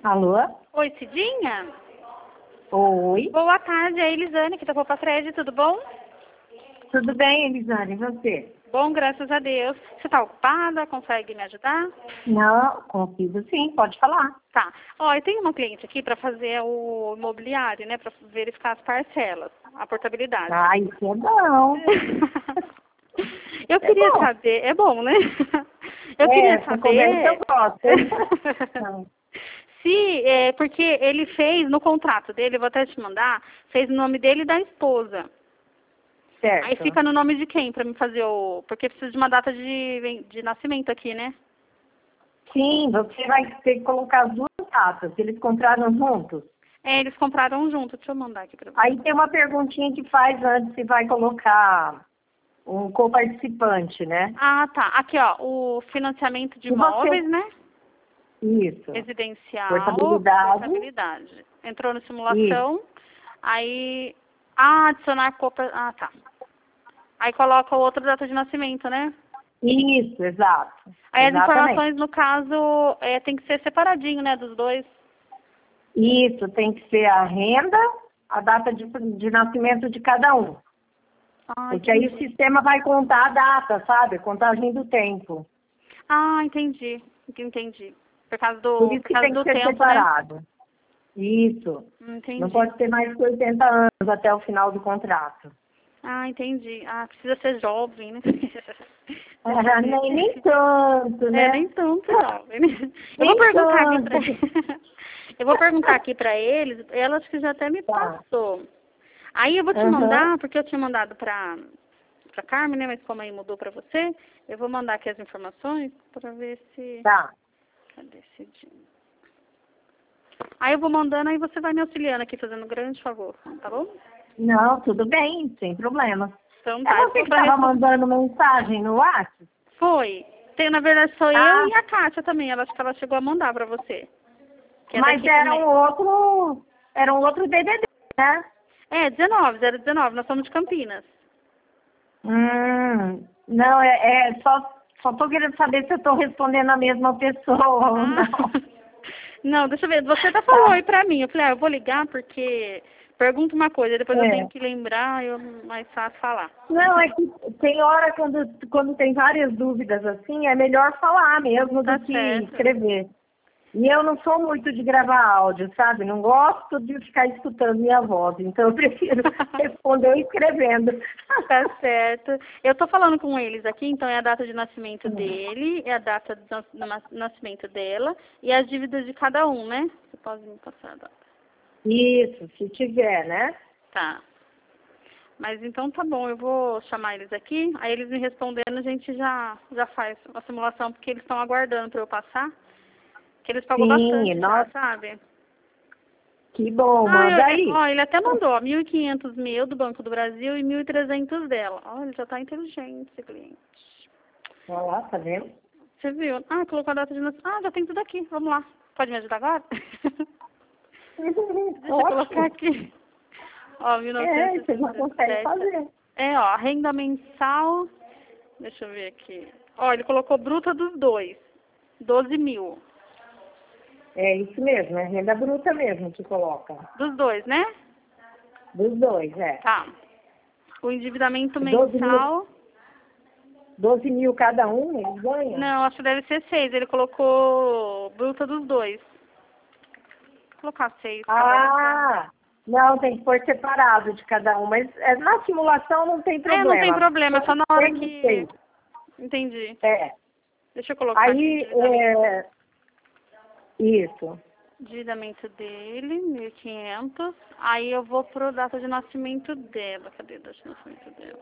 Alô? Oi, Cidinha? Oi. Boa tarde, é a Elisane, que tá pra Fred, tudo bom? Tudo bem, Elisane? E você? Bom, graças a Deus. Você tá ocupada? Consegue me ajudar? Não, consigo sim, pode falar. Tá. Ó, eu tenho uma cliente aqui para fazer o imobiliário, né? Para verificar as parcelas, a portabilidade. Ah, isso é bom. Eu queria saber, é bom, né? Eu queria Essa conversa eu saber gosto. porque ele fez no contrato dele, vou até te mandar, fez o nome dele e da esposa. Certo. Aí fica no nome de quem para me fazer porque precisa de uma data de nascimento aqui, né? Sim, você vai ter que colocar as duas datas. Eles compraram juntos? É, eles compraram junto. Deixa eu mandar aqui para você. Aí tem uma perguntinha que faz antes se vai colocar um coparticipante, né? Ah, tá. Aqui, ó, o financiamento de imóveis, né? Isso. Residencial, portabilidade. Entrou na simulação, Isso. aí... Ah, adicionar Ah, tá. Aí coloca o outro data de nascimento, né? Isso, exato. Aí as Exatamente. informações, no caso, tem que ser separadinho, né, dos dois. Isso, tem que ser a renda, a data de nascimento de cada um. Ah, Porque aí o sistema vai contar a data, sabe? A contagem do tempo. Ah, entendi. Entendi. Por causa Por isso por que causa tem do que ser tempo, né? separado. Isso. Entendi. Não pode ter mais que 80 anos até o final do contrato. Ah, entendi. Ah, precisa ser jovem, né? Nem tanto, né? Nem tanto jovem. Eu Nem vou perguntar aqui tanto. eu vou perguntar aqui pra eles, ela acho que já até me passou. Aí eu vou te mandar, porque eu tinha mandado pra Carmen, né? Mas como aí mudou pra você, eu vou mandar aqui as informações pra ver se... Tá. Cadê esse dia? Aí eu vou mandando, aí você vai me auxiliando aqui, fazendo um grande favor, tá bom? Não, tudo bem, sem problema. Então É tá. você que estava mandando mensagem no WhatsApp? Foi. Na verdade, sou eu e a Kátia também. Ela acho que ela chegou a mandar pra você. Mas era um outro DDD, né? 019. Nós somos de Campinas. Não, só tô querendo saber se eu tô respondendo a mesma pessoa ou não. Não, deixa eu ver. Você até falou aí pra mim. Eu falei, eu vou ligar porque pergunta uma coisa, depois eu tenho que lembrar, eu mais fácil falar. Não, é que tem hora quando tem várias dúvidas assim, é melhor falar mesmo do que escrever. E eu não sou muito de gravar áudio, sabe? Não gosto de ficar escutando minha voz, então eu prefiro responder escrevendo. Tá certo. Eu tô falando com eles aqui, então é a data de nascimento dele, é a data de nascimento dela e as dívidas de cada um, né? Você pode me passar a data. Isso, se tiver, né? Tá. Mas então tá bom, eu vou chamar eles aqui, aí eles me respondendo, a gente já faz uma simulação, porque eles estão aguardando pra eu passar. Que eles pagam bastante já, sabe? Que bom, manda aí. Ó, ele até mandou, 1.500 meu do Banco do Brasil e 1.300 dela. Ó, ele já tá inteligente, esse cliente. Olha lá, tá vendo? Você viu? Ah, colocou a data de nascimento. Ah, já tem tudo aqui, vamos lá. Pode me ajudar agora? Deixa eu colocar aqui. Ó, 1977. Você já consegue fazer. Ó, a renda mensal, deixa eu ver aqui. Ó, ele colocou bruta dos dois, 12 mil. É isso mesmo, é renda bruta mesmo que coloca. Dos dois, né? Dos dois, Tá. O endividamento mensal... 12 mil cada um, eles ganham? Não, acho que deve ser 6. Ele colocou bruta dos dois. Vou colocar 6. Não, tem que pôr separado de cada um. Mas na simulação não tem problema. Não tem problema, só na hora que... Entendi. Deixa eu colocar aí, aqui. Isso. Endividamento dele, 1.500. Aí eu vou pro data de nascimento dela. Cadê a data de nascimento dela?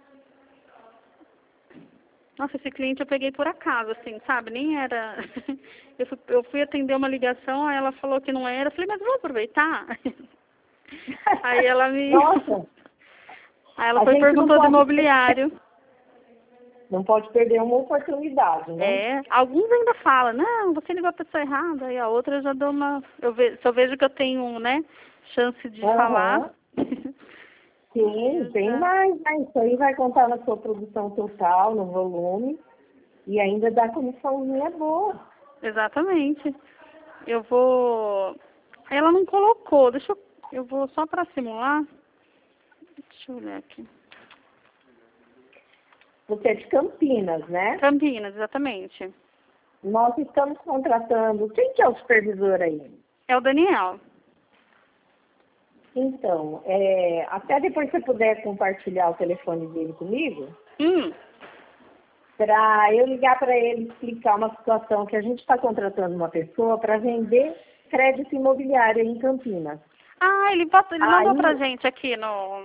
Nossa, esse cliente eu peguei por acaso, assim, sabe? Nem era... Eu fui atender uma ligação, aí ela falou que não era. Eu falei, mas vamos aproveitar? Aí ela me... Nossa! Aí ela foi e perguntou do imobiliário. Não pode perder uma oportunidade, né? Alguns ainda falam, não, você ligou a pessoa errada. Aí a outra eu já dou uma... Se eu vejo que eu tenho, né, chance de falar... Sim, tem mais, né? Isso aí vai contar na sua produção total, no volume, e ainda dá comissãozinha boa. Exatamente. Eu vou... Ela não colocou, eu vou só para simular. Deixa eu olhar aqui. Você é de Campinas, né? Campinas, exatamente. Nós estamos contratando... Quem que é o supervisor aí? É o Daniel. Então, até depois você puder compartilhar o telefone dele comigo, para eu ligar para ele explicar uma situação que a gente está contratando uma pessoa para vender crédito imobiliário em Campinas. Ah, ele mandou pra gente aqui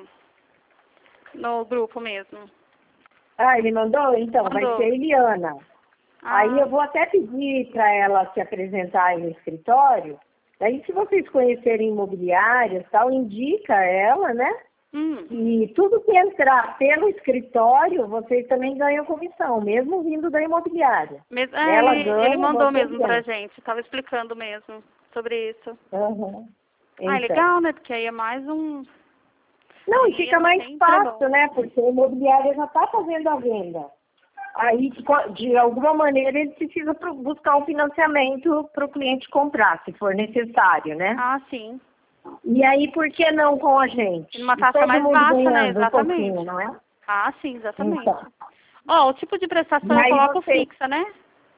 no grupo mesmo. Ah, ele mandou? Então, Mandou. vai ser a Eliana. Aí eu vou até pedir para ela se apresentar aí no escritório. Daí, se vocês conhecerem imobiliárias, tal, indica ela, né? E tudo que entrar pelo escritório, vocês também ganham comissão, mesmo vindo da imobiliária. Ela ganha, ele mandou você mesmo ganha. pra gente, estava explicando mesmo sobre isso. Uhum. Então. Ah, legal, né? Porque aí é mais um... Não, e fica mais fácil, né? Porque a imobiliária já está fazendo a venda. Aí, de alguma maneira, ele precisa buscar um financiamento para o cliente comprar, se for necessário, né? Ah, sim. E aí, por que não com a gente? Uma taxa mais baixa, né? Exatamente. Um pouquinho, não é? Ah, sim, exatamente. Então. O tipo de prestação eu coloco fixa, né?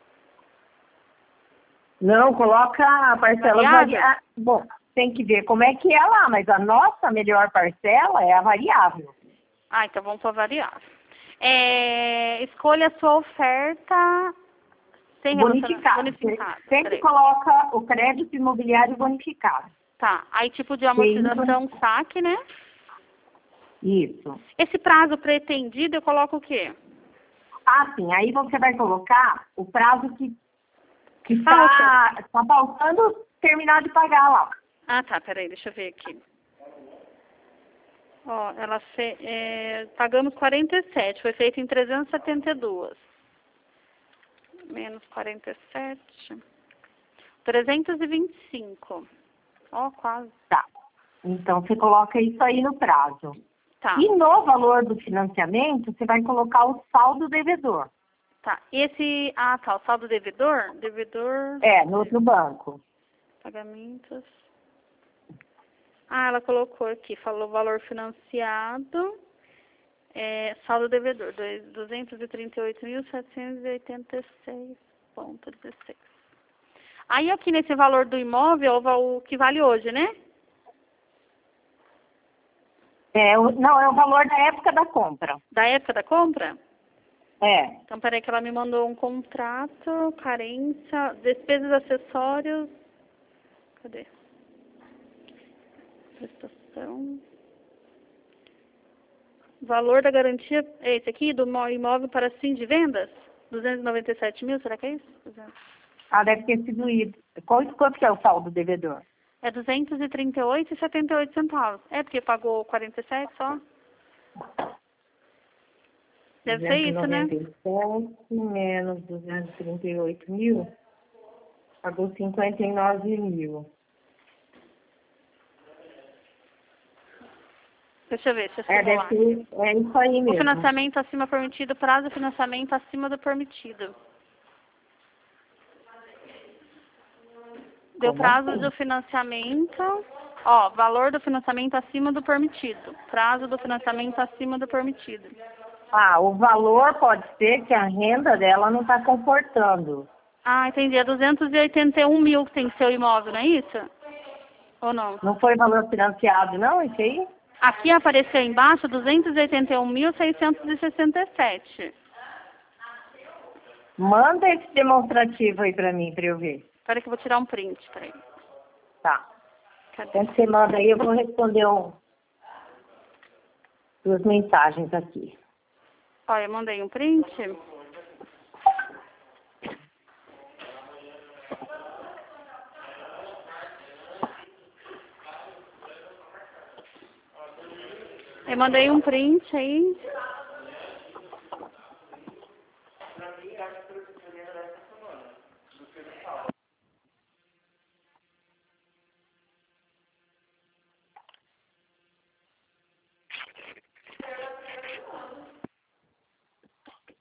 Não, coloca a parcela variável. Bom, tem que ver como é que é lá, mas a nossa melhor parcela é a variável. Ah, então vamos para variável. Escolha a sua oferta sem bonificado. Sempre coloca o crédito imobiliário bonificado. Tá. Aí tipo de amortização saque, né? Isso. Esse prazo pretendido eu coloco o quê? Ah, sim. Aí você vai colocar o prazo que está faltando terminar de pagar lá. Ah, tá. Peraí, deixa eu ver aqui. Pagamos 47, foi feito em 372. Menos 47. 325. Quase. Tá. Então, você coloca isso aí no prazo. Tá. E no valor do financiamento, você vai colocar o saldo devedor. Tá. O saldo devedor? No banco. Pagamentos. Ela colocou aqui, falou valor financiado, saldo devedor, 238.786,16. Aí aqui nesse valor do imóvel, o que vale hoje, né? Não, é o valor da época da compra. Da época da compra? Então, peraí que ela me mandou um contrato, carência, despesas acessórios, cadê? Prestação. Valor da garantia é esse aqui, do imóvel para fim de vendas? 297 mil, será que é isso? 200. Deve ter sido isso. Quanto que é o saldo devedor? É 238,78 centavos. Porque pagou 47 só. Deve ser isso, né? 297 menos 238 mil, pagou 59 mil. Deixa eu ver, isso aí mesmo. O financiamento acima do permitido, prazo de financiamento acima do permitido. Deu prazo do financiamento, valor do financiamento acima do permitido. Prazo do financiamento acima do permitido. O valor pode ser que a renda dela não está comportando. Entendi. É 281 mil que tem que ser o imóvel, não é isso? Ou não? Não foi valor financiado, não, isso aí? Aqui apareceu embaixo 281.667. Manda esse demonstrativo aí para mim, para eu ver. Espera que eu vou tirar um print, peraí. Tá. Cadê? Quando você manda aí, eu vou responder duas mensagens aqui. Eu mandei um print. Eu mandei um print aí.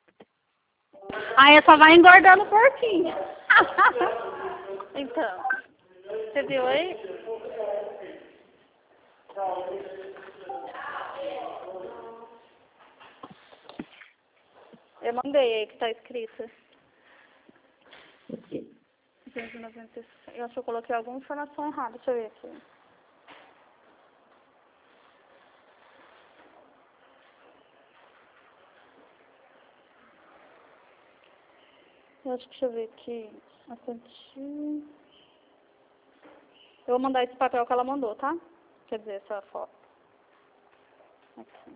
Aí só vai engordando o porquinho. Então. Você viu aí? Eu mandei aí que tá escrito. 296. Eu acho que eu coloquei alguma informação errada. Deixa eu ver aqui. Eu acho que, deixa eu ver aqui. Eu vou mandar esse papel que ela mandou, tá? Quer dizer, essa foto. Aqui.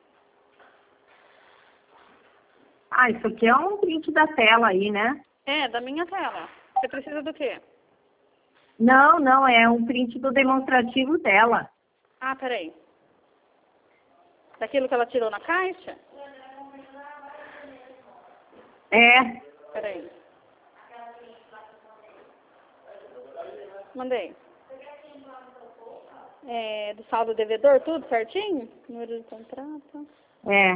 Ah, isso aqui é um print da tela aí, né? É, da minha tela. Você precisa do quê? Não, não, é um print do demonstrativo dela. Ah, peraí. Daquilo que ela tirou na caixa? É. Peraí. Mandei. É, do saldo devedor, tudo certinho? Número de contrato. É.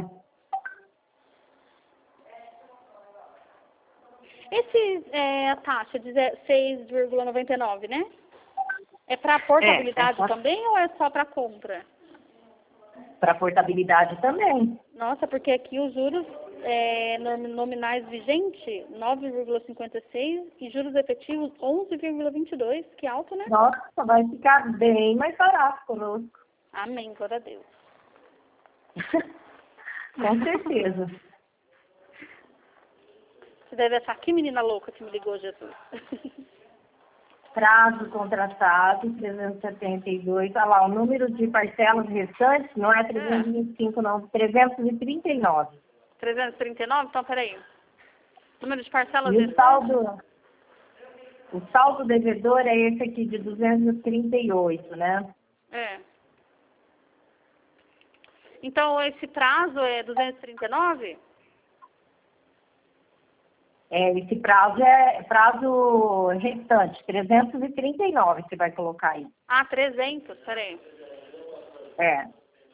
A taxa de 6,99, né? É para portabilidade também ou é só para compra? Para portabilidade também. Nossa, porque aqui os juros nominais vigentes, 9,56 e juros efetivos, 11,22. Que alto, né? Nossa, vai ficar bem mais barato conosco. Amém, glória a Deus. Com certeza. Você deve achar que menina louca que me ligou, Jesus. Prazo contratado, 372. Olha lá, o número de parcelas restantes não é 325, não, 339. 339? Então, peraí. Número de parcelas E restantes? o saldo devedor é esse aqui de 238, né? É. Então, esse prazo é 239? Esse prazo é prazo restante, 339 você vai colocar aí. Ah, 300, peraí. É.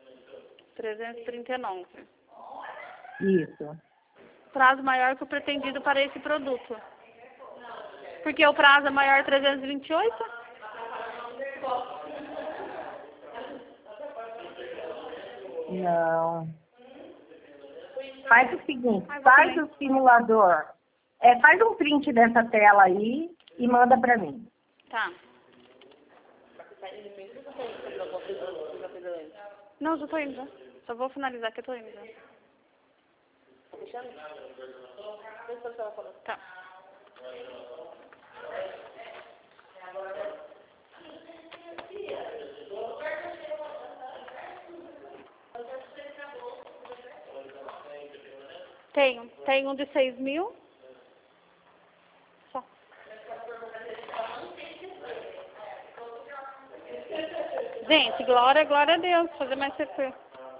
339. Isso. Prazo maior que o pretendido para esse produto. Porque o prazo é maior 328? Não. Faz o seguinte, faz o simulador. Faz um print dessa tela aí e manda pra mim. Tá. Não, já tô indo já. Só vou finalizar que eu tô indo já. Tá fechando? Tá. Tenho um de 6.000. Só. Gente, glória a Deus. Fazer mais CP.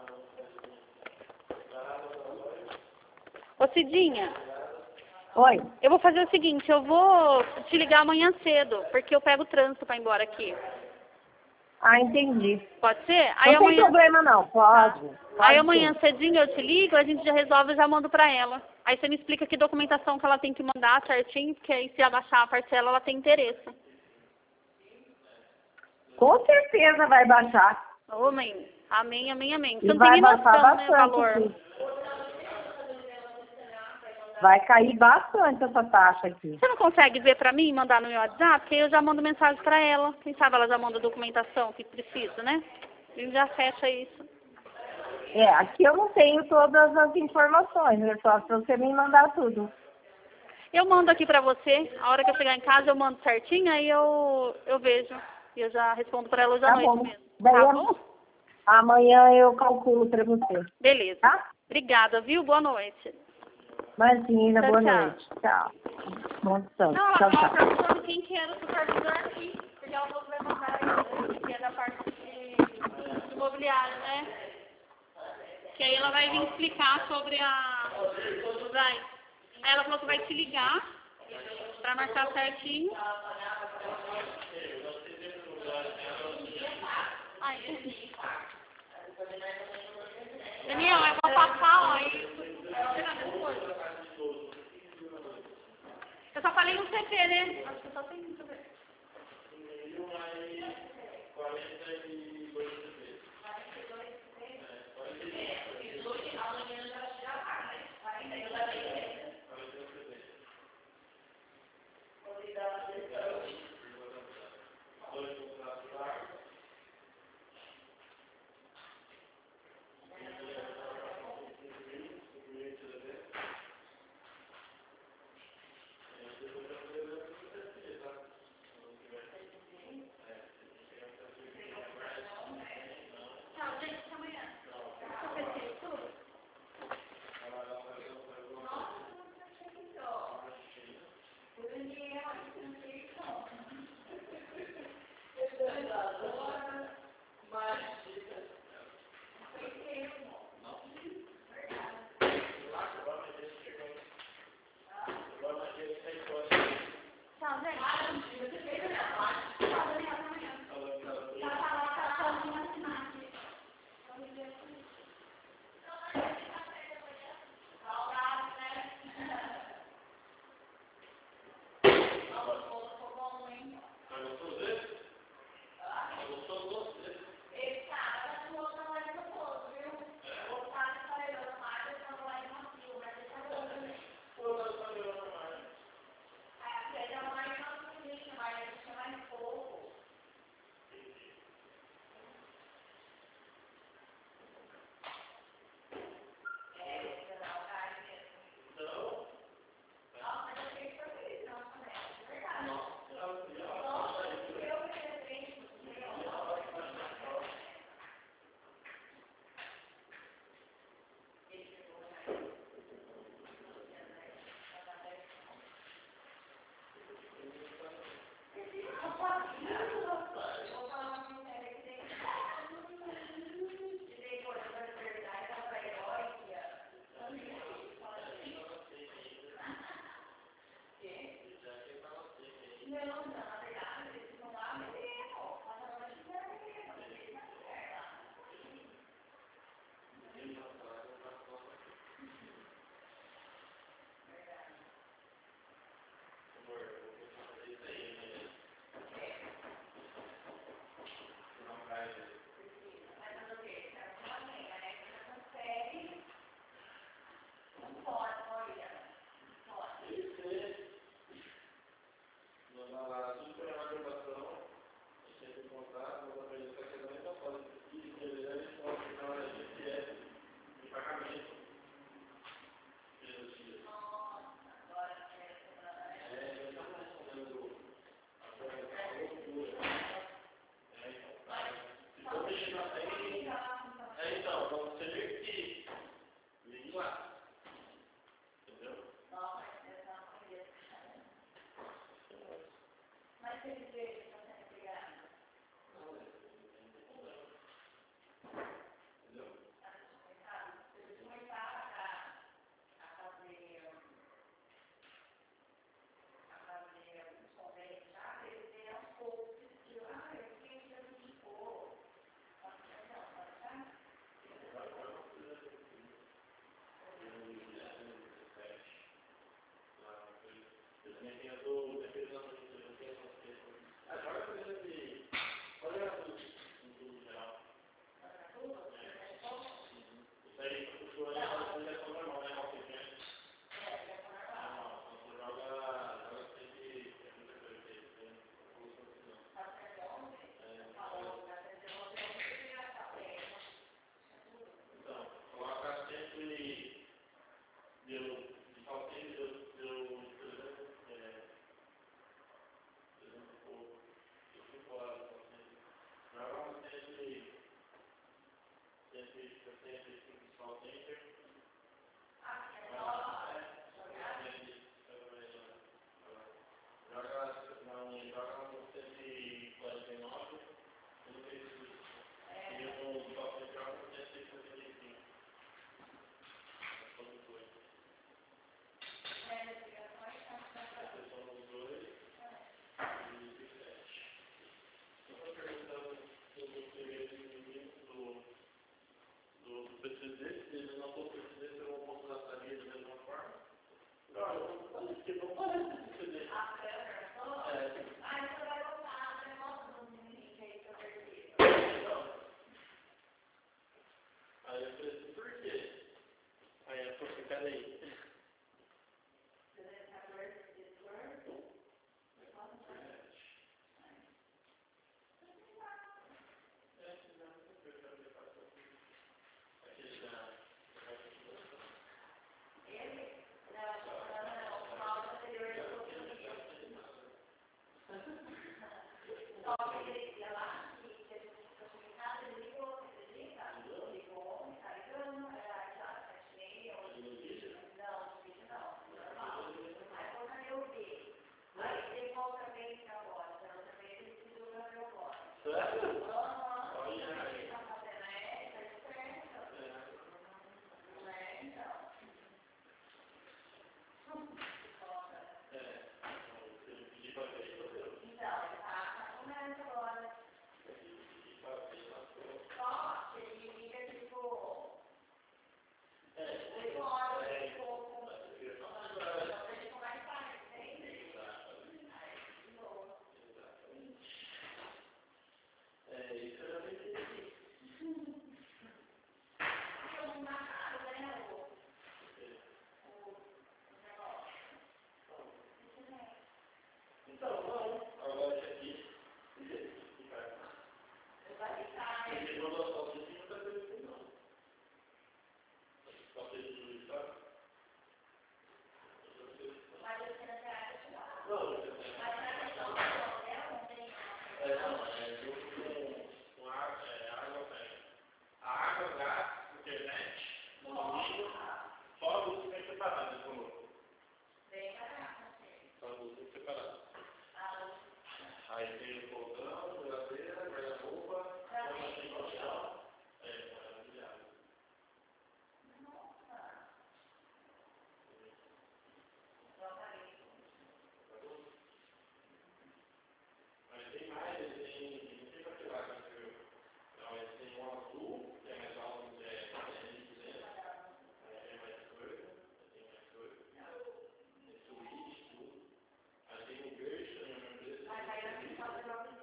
Ô, Cidinha. Oi. Eu vou fazer o seguinte, eu vou te ligar amanhã cedo, porque eu pego o trânsito para ir embora aqui. Ah, entendi. Pode ser? Aí não tem problema não, pode. Aí amanhã cedinho eu te ligo, a gente já resolve e já mando pra ela. Aí você me explica que documentação que ela tem que mandar certinho, porque aí se abaixar a parcela, ela tem interesse. Com certeza vai baixar. Ô, mãe. Amém, amém, amém. Você E não vai tem nem baixar noção, né, o bastante valor. aqui. Vai cair bastante essa taxa aqui. Você não consegue ver pra mim e mandar no meu WhatsApp? Porque eu já mando mensagem pra ela. Quem sabe ela já manda a documentação que precisa, né? A gente já fecha isso. Aqui eu não tenho todas as informações, é só se você me mandar tudo. Eu mando aqui pra você. A hora que eu chegar em casa eu mando certinho, aí eu vejo. E eu já respondo pra ela hoje à noite mesmo. Tá bom? Amanhã eu calculo pra você. Beleza. Tá? Obrigada, viu? Boa noite. Imagina, boa Tchau. noite. Tchau. Bom descanso. Não, ela Tchau, estava tchau. perguntando quem que era o supervisor aqui. Porque ela falou que vai mandar que é da parte de imobiliário, né? Que aí ela vai vir explicar sobre Aí ela falou que vai te ligar pra marcar certinho. Daniel, eu vou passar, ó, eu só falei no CP, né? Acho que só tem no CP. Não, eu não falei que não parece que você deixa. Aí tem o fogão, geladeira, guarda-roupa, cama sem colchão. Maravilhoso. Mas tem mais, não tem para que lá que você viu. Então, eles têm um azul, que é mais alto, que é mais coisa, tem mais coisa. Tem suíte, tudo. Aí tem um verde, também é uma empresa.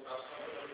está